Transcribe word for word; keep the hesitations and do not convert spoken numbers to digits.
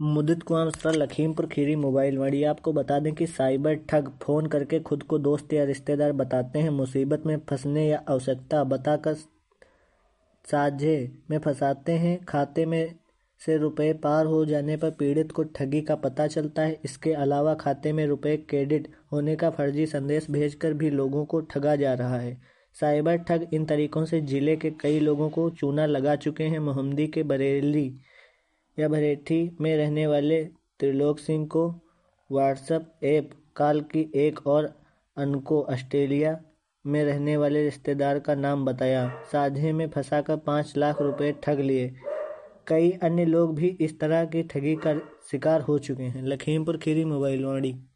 मुदित Kumar Mishra, Lakhimpur Kheri mobile वाड़ी। आपको बता दें कि साइबर ठग फोन करके खुद को दोस्त या रिश्तेदार बताते हैं, मुसीबत में फंसने या आवश्यकता बताकर साझे में फंसाते हैं। खाते में से रुपए पार हो जाने पर पीड़ित को ठगी का पता चलता है। इसके अलावा खाते में रुपए क्रेडिट होने का फर्जी संदेश भेजकर भी लोगों को ठगा जा रहा है। साइबर ठग इन तरीकों से जिले के कई लोगों को चूना लगा चुके हैं। मोहम्मदी के बरेली या बरेठी में रहने वाले त्रिलोक सिंह को व्हाट्सएप ऐप कॉल की एक और अनको ऑस्ट्रेलिया में रहने वाले रिश्तेदार का नाम बताया, साझे में फंसाकर पाँच लाख रुपए ठग लिए। कई अन्य लोग भी इस तरह की ठगी का शिकार हो चुके हैं। लखीमपुर खीरी मोबाइल वाड़ी।